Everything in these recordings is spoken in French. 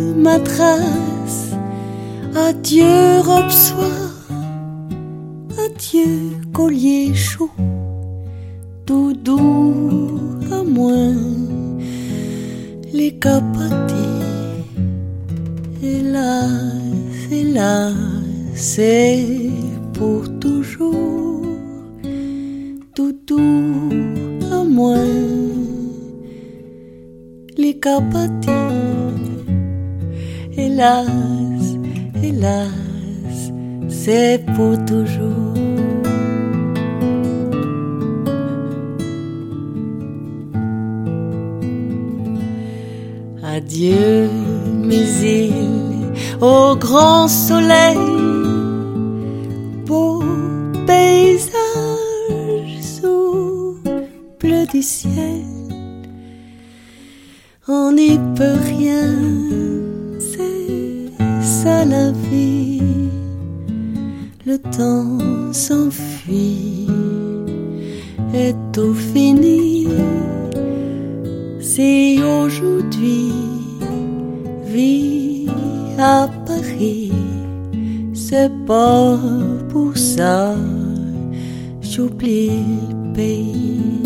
matras, adieu robe soie, adieu collier chaud, doudou à moins les capotis. Hélas, hélas, c'est pour toujours, doudou à moins les capotis. Hélas, hélas, c'est pour toujours. Adieu mes îles au grand soleil, beau paysage sous bleu du ciel. On n'y peut rien, c'est ça la vie. Le temps s'enfuit et tout finit. Si aujourd'hui vis à Paris, c'est pas pour ça j'oublie le pays.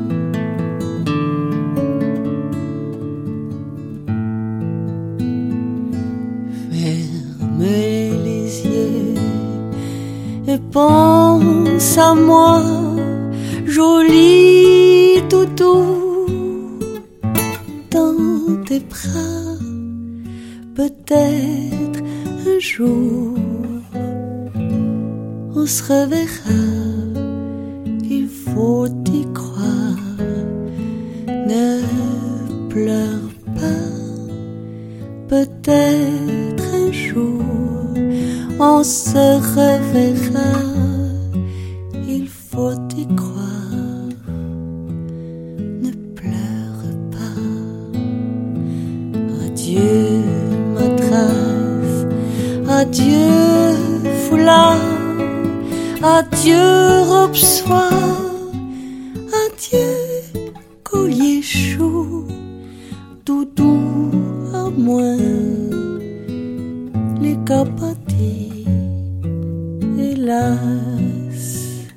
Fermez les yeux et pense à moi, joli toutou, dans tes bras. Peut-être un jour on se reverra, il faut y croire. Ne pleure pas, peut-être un jour on se reverra, il faut y croire. Ne pleure pas. Adieu matras, adieu foulard, adieu robe soie, adieu collier chaud, doudou à moins les capotis. Hélas,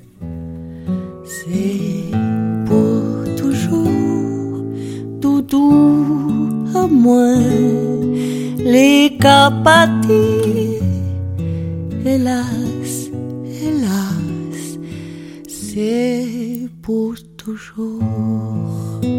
c'est pour toujours, doudou à moins les capotis. Hélas, hélas, c'est pour toujours.